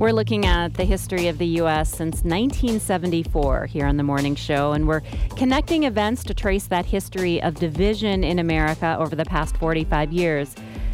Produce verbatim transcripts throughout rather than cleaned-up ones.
We're looking at the history of the U S since nineteen seventy-four here on The Morning Show, and we're connecting events to trace that history of division in America over the past forty-five years.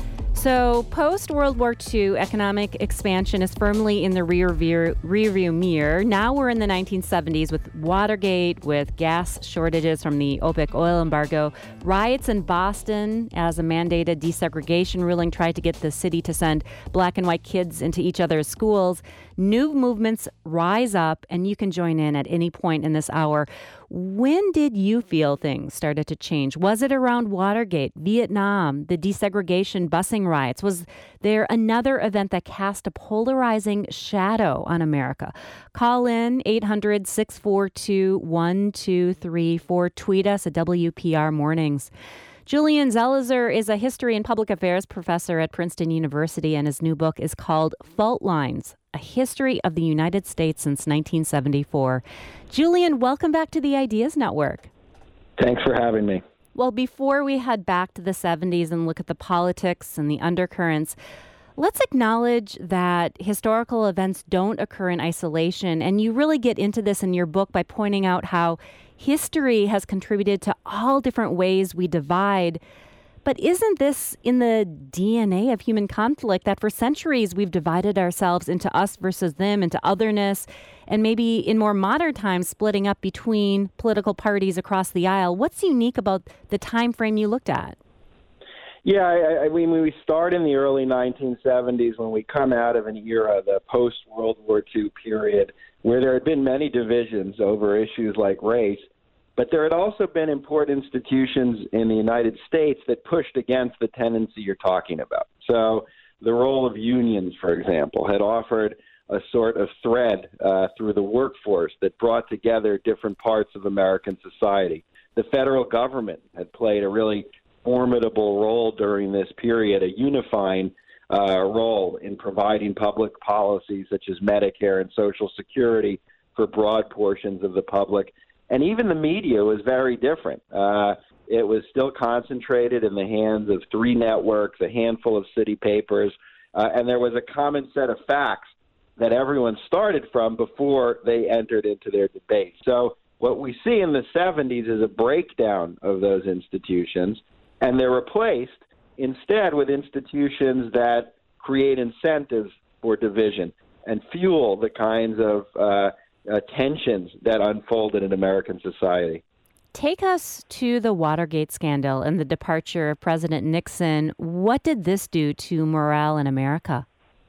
So, post-World War Two, economic expansion is firmly in the rear view, rear view mirror. Now we're in the nineteen seventies with Watergate, with gas shortages from the OPEC oil embargo, riots in Boston as a mandated desegregation ruling tried to get the city to send black and white kids into each other's schools. New movements rise up, and you can join in at any point in this hour. When did you feel things started to change? Was it around Watergate, Vietnam, the desegregation busing riots? Was there another event that cast a polarizing shadow on America? Call in eight hundred, six four two, one two three four. Tweet us at W P R Mornings. Julian Zelizer is a history and public affairs professor at Princeton University, and his new book is called Fault Lines, A History of the United States Since nineteen seventy-four. Julian, welcome back to the Ideas Network. Thanks for having me. Well, before we head back to the seventies and look at the politics and the undercurrents, let's acknowledge that historical events don't occur in isolation. And you really get into this in your book by pointing out how history has contributed to all different ways we divide. But isn't this in the D N A of human conflict, that for centuries we've divided ourselves into us versus them, into otherness, and maybe in more modern times splitting up between political parties across the aisle? What's unique about the time frame you looked at? Yeah, I, I mean, we start in the early nineteen seventies when we come out of an era, the post-World War Two period, where there had been many divisions over issues like race. But there had also been important institutions in the United States that pushed against the tendency you're talking about. So the role of unions, for example, had offered a sort of thread uh, through the workforce that brought together different parts of American society. The federal government had played a really formidable role during this period, a unifying uh, role in providing public policies such as Medicare and Social Security for broad portions of the public. And even the media was very different. Uh, it was still concentrated in the hands of three networks, a handful of city papers, uh, and there was a common set of facts that everyone started from before they entered into their debate. So what we see in the seventies is a breakdown of those institutions, and they're replaced instead with institutions that create incentives for division and fuel the kinds of uh, Uh, tensions that unfolded in American society. Take us to the Watergate scandal and the departure of President Nixon. What did this do to morale in America?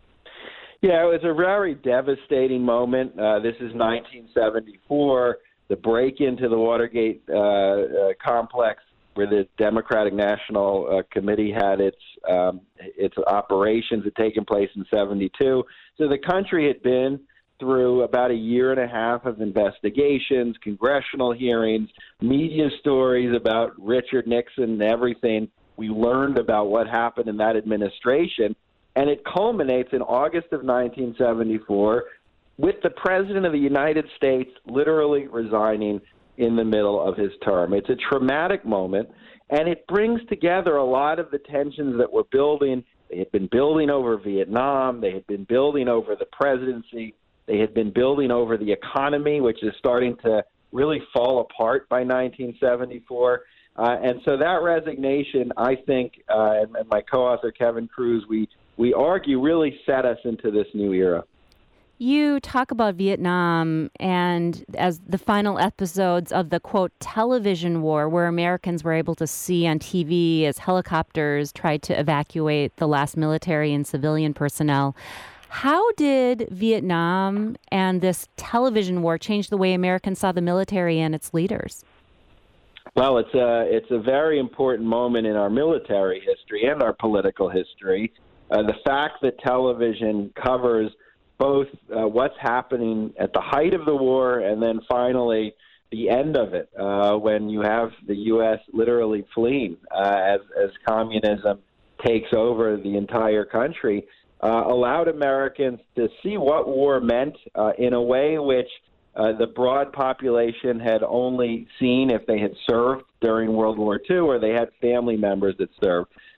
Yeah, it was a very devastating moment. Uh, this is nineteen seventy-four, the break into the Watergate uh, uh, complex where the Democratic National uh, Committee had its um, its operations had taken place in seventy-two. So the country had been through about a year and a half of investigations, congressional hearings, media stories about Richard Nixon and everything. We learned about what happened in that administration, and it culminates in August of nineteen seventy-four with the President of the United States literally resigning in the middle of his term. It's a traumatic moment, and it brings together a lot of the tensions that were building. They had been building over Vietnam. They had been building over the presidency. They had been building over the economy, which is starting to really fall apart by nineteen seventy-four. Uh, and so that resignation, I think, uh, and, and my co-author Kevin Cruz, we, we argue, really set us into this new era. You talk about Vietnam and as the final episodes of the, quote, television war, where Americans were able to see on T V as helicopters tried to evacuate the last military and civilian personnel. How did Vietnam and this television war change the way Americans saw the military and its leaders? Well, it's a, it's a very important moment in our military history and our political history. Uh, the fact that television covers both uh, what's happening at the height of the war and then finally the end of it, uh, when you have the U S literally fleeing uh, as, as communism takes over the entire country, Uh, allowed Americans to see what war meant uh, in a way which uh, the broad population had only seen if they had served during World War Two or they had family members that served.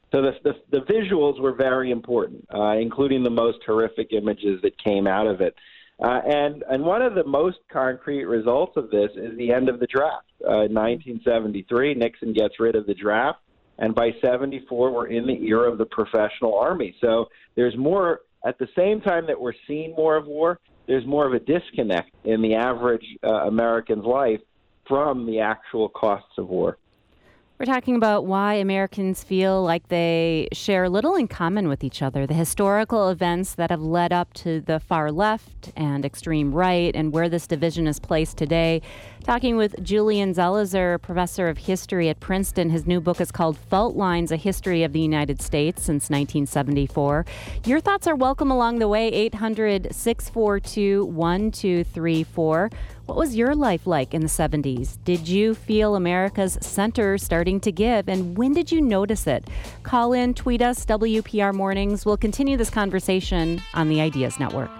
So the, the, the visuals were very important, uh, including the most horrific images that came out of it. Uh, and, and one of the most concrete results of this is the end of the draft. Uh, in nineteen seventy-three, Nixon gets rid of the draft, and by seventy-four, we're in the era of the professional army. So there's more, at the same time that we're seeing more of war, there's more of a disconnect in the average uh, American's life from the actual costs of war. We're talking about why Americans feel like they share little in common with each other, the historical events that have led up to the far left and extreme right, and where this division is placed today. Talking with Julian Zelizer, professor of history at Princeton. His new book is called Fault Lines, A History of the United States Since nineteen seventy-four. Your thoughts are welcome along the way, eight hundred, six four two, one two three four. What was your life like in the seventies? Did you feel America's center starting to give? And when did you notice it? Call in, tweet us, W P R Mornings. We'll continue this conversation on the Ideas Network.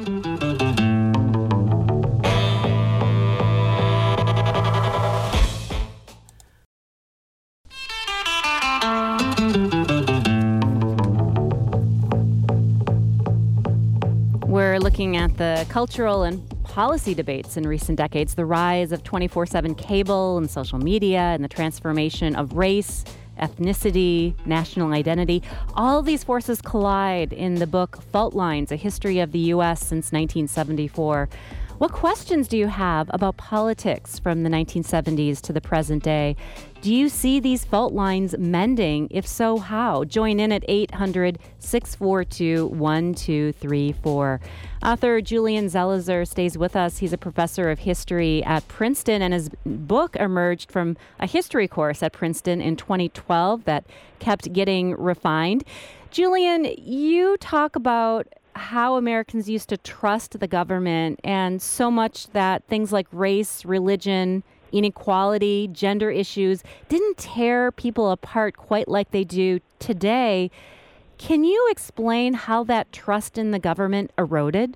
We're looking at the cultural and policy debates in recent decades, the rise of twenty-four seven cable and social media, and the transformation of race, ethnicity, national identity. All these forces collide in the book Fault Lines, A History of the U S Since nineteen seventy-four. What questions do you have about politics from the nineteen seventies to the present day? Do you see these fault lines mending? If so, how? Join in at eight hundred, six four two, one two three four. Author Julian Zelizer stays with us. He's a professor of history at Princeton, and his book emerged from a history course at Princeton in twenty twelve that kept getting refined. Julian, you talk about how Americans used to trust the government, and so much that things like race, religion, inequality, gender issues didn't tear people apart quite like they do today. Can you explain how that trust in the government eroded?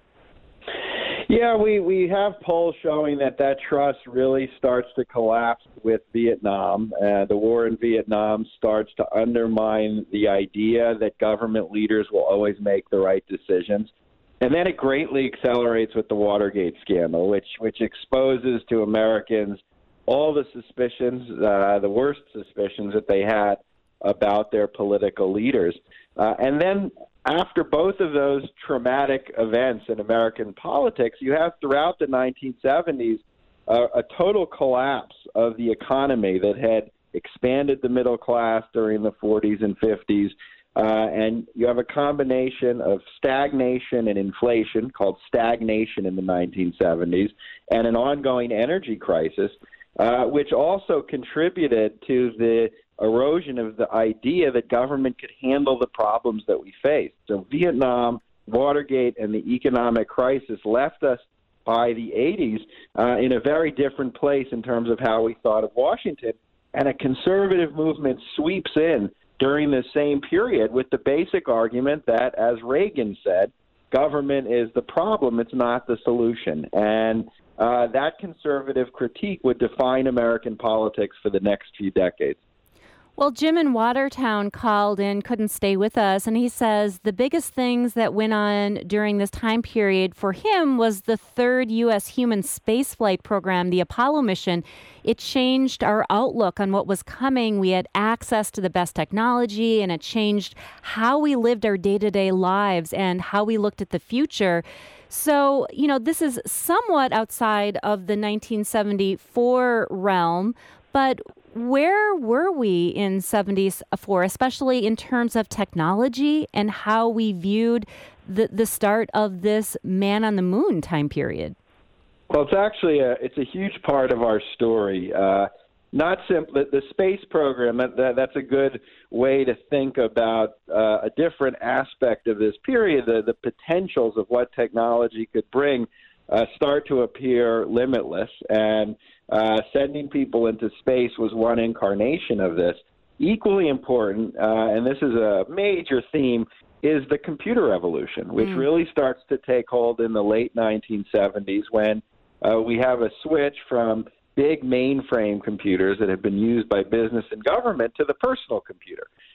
Yeah, we, we have polls showing that that trust really starts to collapse with Vietnam. Uh, the war in Vietnam starts to undermine the idea that government leaders will always make the right decisions. And then it greatly accelerates with the Watergate scandal, which, which exposes to Americans all the suspicions, uh, the worst suspicions that they had about their political leaders. Uh, and then after both of those traumatic events in American politics, you have throughout the nineteen seventies uh, a total collapse of the economy that had expanded the middle class during the forties and fifties. Uh, and you have a combination of stagnation and inflation, called stagnation in the nineteen seventies, and an ongoing energy crisis, uh, which also contributed to the erosion of the idea that government could handle the problems that we faced. So Vietnam, Watergate, and the economic crisis left us by the eighties uh, in a very different place in terms of how we thought of Washington. And a conservative movement sweeps in during the same period with the basic argument that, as Reagan said, government is the problem, it's not the solution. And uh, that conservative critique would define American politics for the next few decades. Well, Jim in Watertown called in, couldn't stay with us, and he says the biggest things that went on during this time period for him was the third U S human spaceflight program, the Apollo mission. It changed our outlook on what was coming. We had access to the best technology, and it changed how we lived our day-to-day lives and how we looked at the future. So, you know, this is somewhat outside of the nineteen seventy-four realm, but where were we in seventy-four, especially in terms of technology and how we viewed the, the start of this man on the moon time period? Well, it's actually a, it's a huge part of our story. Uh, not simply the space program, that, that, that's a good way to think about uh, a different aspect of this period. The, the potentials of what technology could bring uh, start to appear limitless, and Uh, sending people into space was one incarnation of this. Equally important, uh, and this is a major theme, is the computer revolution, which mm. really starts to take hold in the late nineteen seventies when uh, we have a switch from big mainframe computers that have been used by business and government to the personal computer.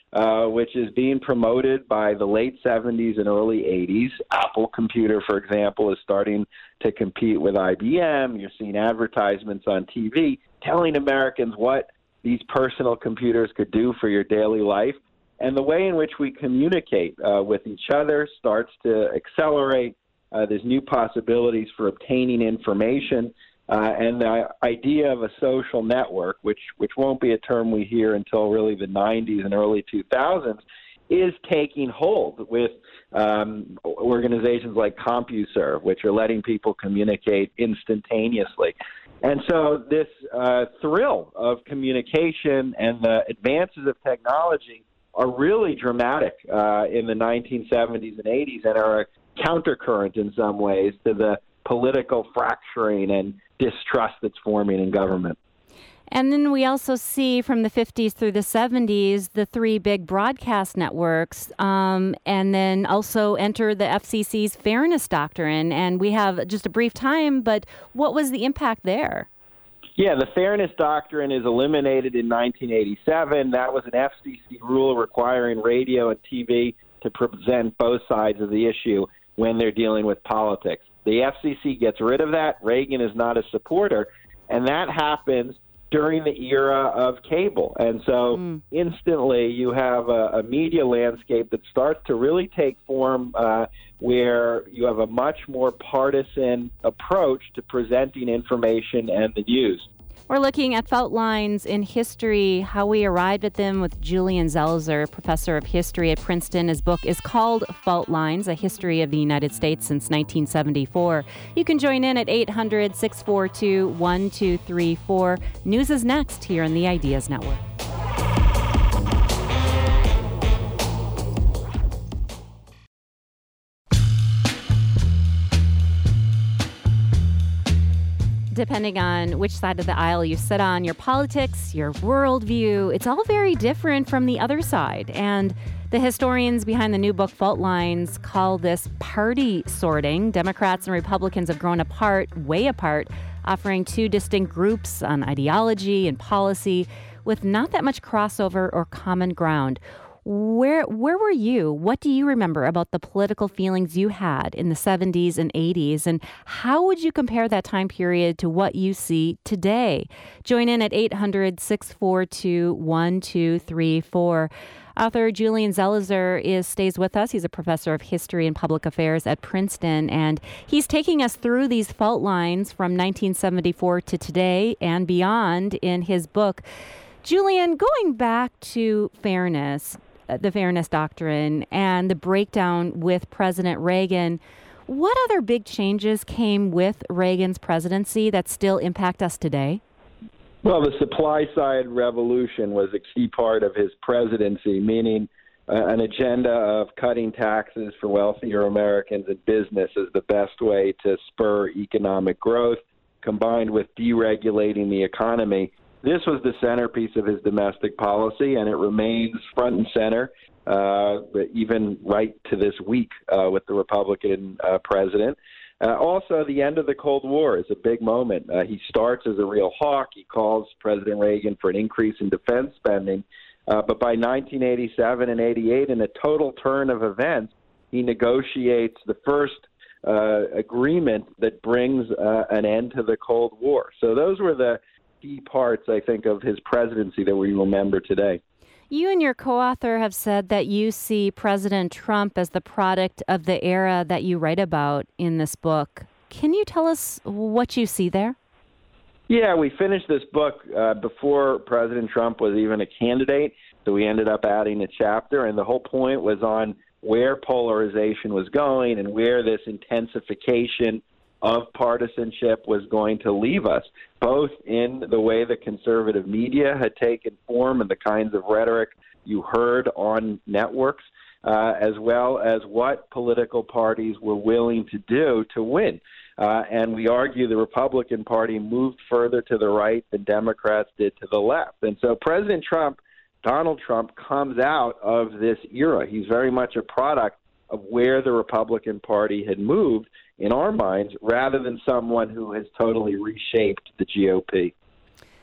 uh, which is being promoted by the late seventies and early eighties. Apple Computer, for example, is starting to compete with I B M. You're seeing advertisements on T V telling Americans what these personal computers could do for your daily life. And the way in which we communicate uh, with each other starts to accelerate. Uh, there's new possibilities for obtaining information. Uh, and the idea of a social network, which which won't be a term we hear until really the nineties and early two thousands, is taking hold with um, organizations like CompuServe, which are letting people communicate instantaneously. And so this uh, thrill of communication and the advances of technology are really dramatic uh, in the nineteen seventies and eighties and are a countercurrent in some ways to the political fracturing and distrust that's forming in government. And then we also see from the fifties through the seventies, the three big broadcast networks, um, and then also enter the F C C's fairness doctrine. And we have just a brief time, but what was the impact there? Yeah, the fairness doctrine is eliminated in nineteen eighty-seven. That was an F C C rule requiring radio and T V to present both sides of the issue when they're dealing with politics. The F C C gets rid of that. Reagan is not a supporter, and that happens during the era of cable. And so mm. instantly you have a, a media landscape that starts to really take form uh, where you have a much more partisan approach to presenting information and the news. We're looking at fault lines in history, how we arrived at them with Julian Zelizer, professor of history at Princeton. His book is called Fault Lines, A History of the United States Since nineteen seventy-four. You can join in at eight hundred, six four two, one two three four. News is next here on the Ideas Network. Depending on which side of the aisle you sit on, your politics, your worldview, it's all very different from the other side. And the historians behind the new book, Fault Lines, call this party sorting. Democrats and Republicans have grown apart, way apart, offering two distinct groups on ideology and policy with not that much crossover or common ground. Where where were you? What do you remember about the political feelings you had in the seventies and eighties? And how would you compare that time period to what you see today? Join in at eight hundred, six four two, one two three four. Author Julian Zelizer is stays with us. He's a professor of history and public affairs at Princeton, and he's taking us through these fault lines from nineteen seventy-four to today and beyond in his book. Julian, going back to fairness, the fairness doctrine and the breakdown with President Reagan, what other big changes came with Reagan's presidency that still impact us today? Well, the supply side revolution was a key part of his presidency, meaning uh, an agenda of cutting taxes for wealthier Americans and business is the best way to spur economic growth, combined with deregulating the economy. This was the centerpiece of his domestic policy, and it remains front and center, uh, even right to this week uh, with the Republican uh, president. Uh, also, the end of the Cold War is a big moment. Uh, he starts as a real hawk. He calls President Reagan for an increase in defense spending. Uh, but by nineteen eighty-seven and eighty-eight, in a total turn of events, he negotiates the first uh, agreement that brings uh, an end to the Cold War. So those were the key parts, I think, of his presidency that we remember today. You and your co-author have said that you see President Trump as the product of the era that you write about in this book. Can you tell us what you see there? Yeah, we finished this book uh, before President Trump was even a candidate, so we ended up adding a chapter, and the whole point was on where polarization was going and where this intensification of partisanship was going to leave us, both in the way the conservative media had taken form and the kinds of rhetoric you heard on networks, uh, as well as what political parties were willing to do to win. Uh, and we argue the Republican Party moved further to the right than Democrats did to the left. And so President Trump, Donald Trump, comes out of this era. He's very much a product of where the Republican Party had moved in our minds, rather than someone who has totally reshaped the G O P.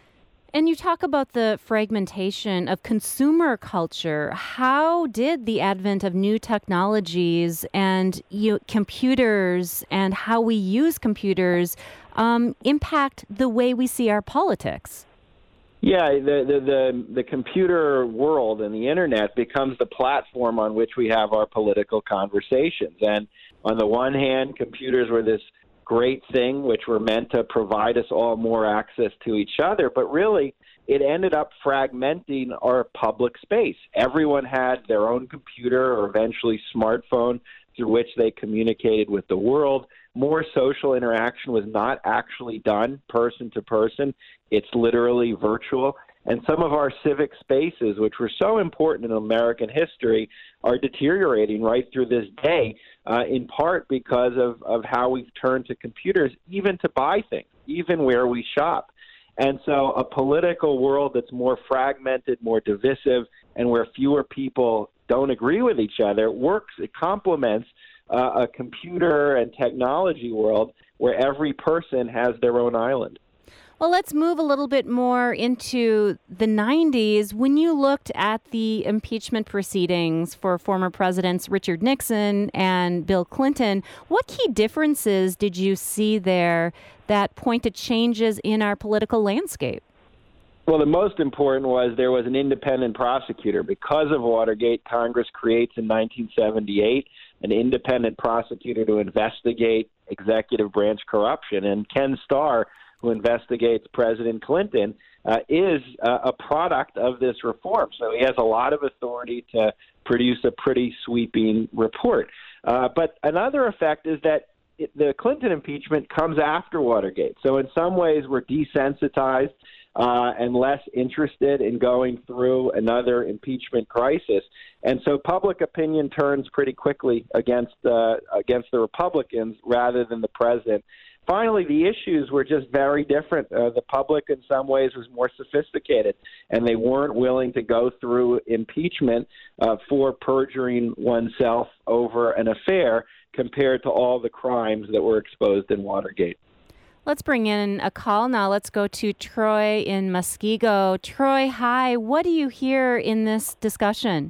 And you talk about the fragmentation of consumer culture. How did the advent of new technologies and you, computers and how we use computers um, impact the way we see our politics? Yeah, the, the the the computer world and the internet becomes the platform on which we have our political conversations. And on the one hand, computers were this great thing which were meant to provide us all more access to each other, but really it ended up fragmenting our public space. Everyone had their own computer or eventually smartphone through which they communicated with the world. More social interaction was not actually done person to person. It's literally virtual. And some of our civic spaces, which were so important in American history, are deteriorating right through this day, uh, in part because of, of how we've turned to computers, even to buy things, even where we shop. And so a political world that's more fragmented, more divisive, and where fewer people don't agree with each other works, it complements uh, a computer and technology world where every person has their own island. Well, let's move a little bit more into the nineties. When you looked at the impeachment proceedings for former presidents Richard Nixon and Bill Clinton, what key differences did you see there that point to changes in our political landscape? Well, the most important was there was an independent prosecutor. Because of Watergate, Congress creates in nineteen seventy-eight an independent prosecutor to investigate executive branch corruption. And Ken Starr, who investigates President Clinton, uh, is uh, a product of this reform. So he has a lot of authority to produce a pretty sweeping report. Uh, but another effect is that it, the Clinton impeachment comes after Watergate. So in some ways, we're desensitized uh, and less interested in going through another impeachment crisis. And so public opinion turns pretty quickly against, uh, against the Republicans rather than the president. Finally, the issues were just very different. Uh, the public, in some ways, was more sophisticated, and they weren't willing to go through impeachment uh, for perjuring oneself over an affair compared to all the crimes that were exposed in Watergate. Let's bring in a call now. Let's go to Troy in Muskego. Troy, hi. What do you hear in this discussion?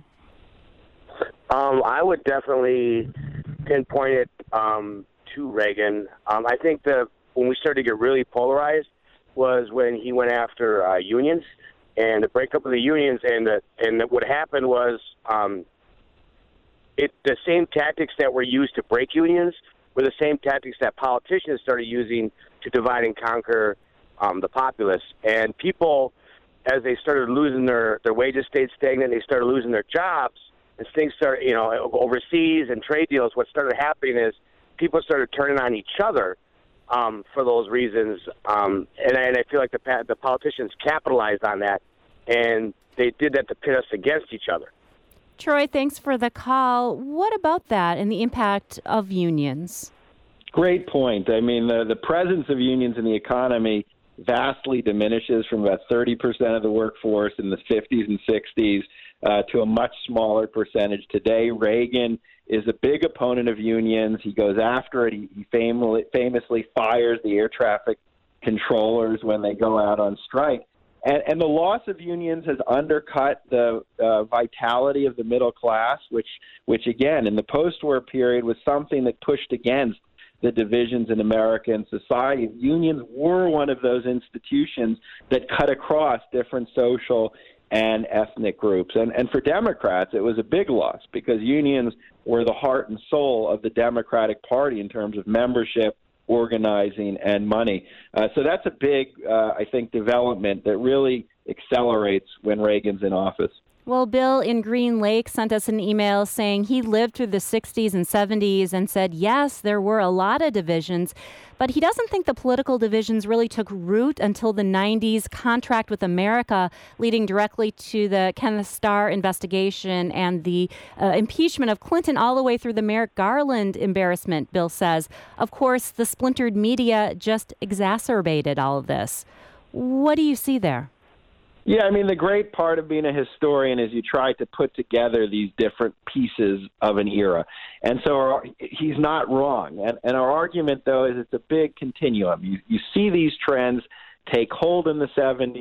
Um, I would definitely pinpoint it um, to Reagan. Um, I think that when we started to get really polarized was when he went after uh, unions and the breakup of the unions. And the, and what happened was um, it the same tactics that were used to break unions were the same tactics that politicians started using to divide and conquer um, the populace. And people, as they started losing their, their wages stayed stagnant, they started losing their jobs, and things started, you know, overseas and trade deals, what started happening is people started turning on each other um, for those reasons. Um, and, and I feel like the, the politicians capitalized on that, and they did that to pit us against each other. Troy, thanks for the call. What about that and the impact of unions? Great point. I mean, the, the presence of unions in the economy vastly diminishes from about thirty percent of the workforce in the fifties and sixties uh, to a much smaller percentage today. Reagan is a big opponent of unions. He goes after it. He, he famously, famously fires the air traffic controllers when they go out on strike. And, and the loss of unions has undercut the uh, vitality of the middle class, which, which again, in the post-war period was something that pushed against the divisions in American society. Unions were one of those institutions that cut across different social and ethnic groups. And, and for Democrats, it was a big loss because unions were the heart and soul of the Democratic Party in terms of membership, organizing, and money. Uh, so that's a big, uh, I think, development that really accelerates when Reagan's in office. Well, Bill in Green Lake sent us an email saying he lived through the sixties and seventies and said, yes, there were a lot of divisions, but he doesn't think the political divisions really took root until the nineties contract with America, leading directly to the Kenneth Starr investigation and the uh, impeachment of Clinton all the way through the Merrick Garland embarrassment, Bill says. Of course, the splintered media just exacerbated all of this. What do you see there? Yeah, I mean, the great part of being a historian is you try to put together these different pieces of an era. And so our, he's not wrong. And, and our argument, though, is it's a big continuum. You, you see these trends take hold in the seventies,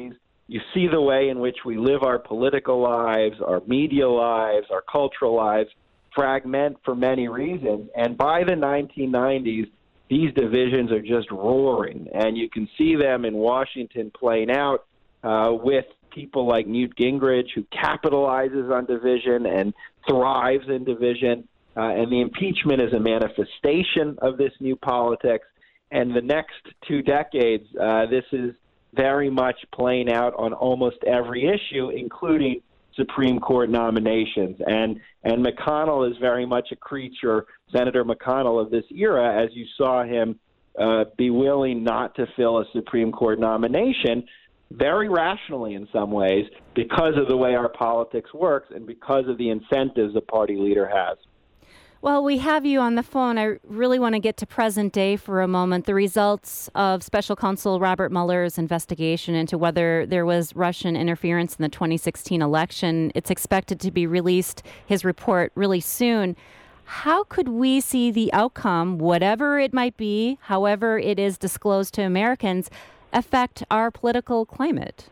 You see the way in which we live our political lives, our media lives, our cultural lives fragment for many reasons. And by the nineteen nineties, these divisions are just roaring. And you can see them in Washington playing out uh, with people like Newt Gingrich, who capitalizes on division and thrives in division. Uh, and the impeachment is a manifestation of this new politics. And the next two decades, uh, this is very much playing out on almost every issue, including Supreme Court nominations. And and McConnell is very much a creature, Senator McConnell, of this era, as you saw him uh, be willing not to fill a Supreme Court nomination, very rationally in some ways, because of the way our politics works and because of the incentives a party leader has. Well, we have you on the phone. I really want to get to present day for a moment. The results of Special Counsel Robert Mueller's investigation into whether there was Russian interference in the twenty sixteen election. It's expected to be released, his report, really soon. How could we see the outcome, whatever it might be, however it is disclosed to Americans, affect our political climate?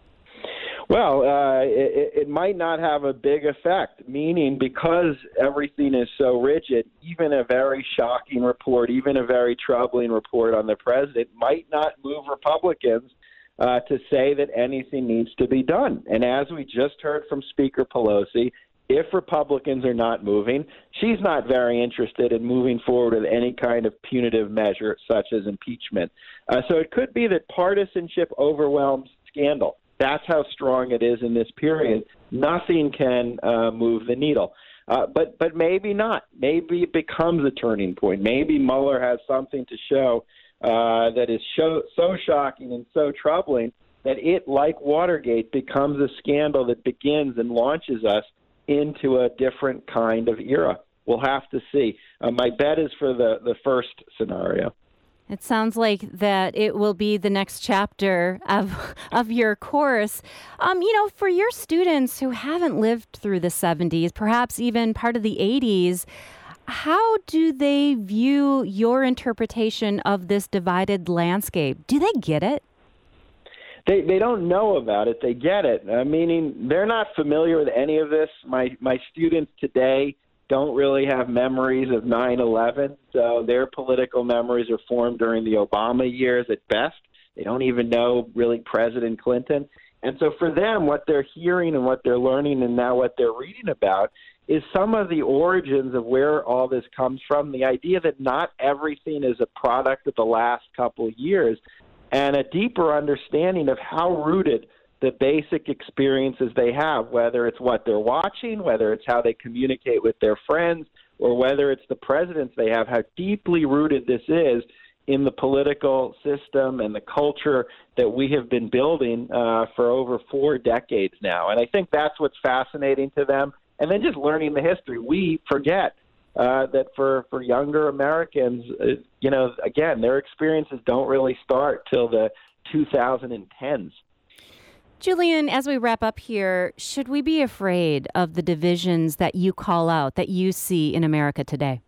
Well, uh, it, it might not have a big effect, meaning because everything is so rigid, even a very shocking report, even a very troubling report on the president might not move Republicans uh, to say that anything needs to be done. And as we just heard from Speaker Pelosi, if Republicans are not moving, she's not very interested in moving forward with any kind of punitive measure such as impeachment. Uh, so it could be that partisanship overwhelms scandal. That's how strong it is in this period. Nothing can uh, move the needle. Uh, but but maybe not. Maybe it becomes a turning point. Maybe Mueller has something to show uh, that is show, so shocking and so troubling that it, like Watergate, becomes a scandal that begins and launches us into a different kind of era. We'll have to see. Uh, my bet is for the, the first scenario. It sounds like that it will be the next chapter of of your course. Um, you know, for your students who haven't lived through the seventies, perhaps even part of the eighties, how do they view your interpretation of this divided landscape? Do they get it? They they don't know about it. They get it. Uh, meaning they're not familiar with any of this. My my students today don't really have memories of nine eleven, so their political memories are formed during the Obama years at best. They don't even know really President Clinton. And so for them, what they're hearing and what they're learning and now what they're reading about is some of the origins of where all this comes from, the idea that not everything is a product of the last couple of years, and a deeper understanding of how rooted the basic experiences they have, whether it's what they're watching, whether it's how they communicate with their friends, or whether it's the presidents they have, how deeply rooted this is in the political system and the culture that we have been building uh, for over four decades now. And I think that's what's fascinating to them. And then just learning the history. We forget uh, that for, for younger Americans, uh, you know, again, their experiences don't really start till the two thousand tens. Julian, as we wrap up here, should we be afraid of the divisions that you call out, that you see in America today?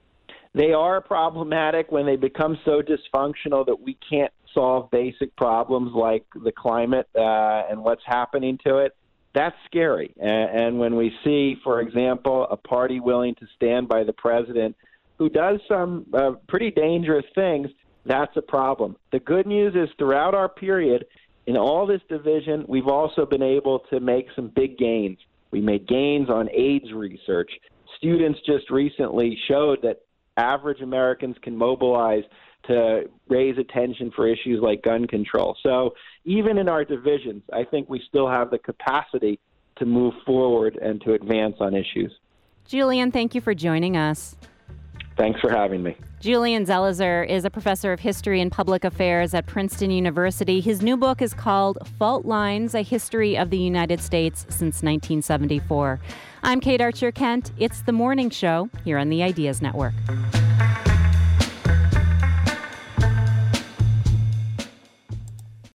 They are problematic when they become so dysfunctional that we can't solve basic problems like the climate uh, and what's happening to it. That's scary. And, and when we see, for example, a party willing to stand by the president who does some uh, pretty dangerous things, that's a problem. The good news is throughout our period, in all this division, we've also been able to make some big gains. We made gains on AIDS research. Students just recently showed that average Americans can mobilize to raise attention for issues like gun control. So even in our divisions, I think we still have the capacity to move forward and to advance on issues. Julian, thank you for joining us. Thanks for having me. Julian Zelizer is a professor of history and public affairs at Princeton University. His new book is called Fault Lines, A History of the United States Since nineteen seventy-four. I'm Kate Archer Kent. It's The Morning Show here on the Ideas Network.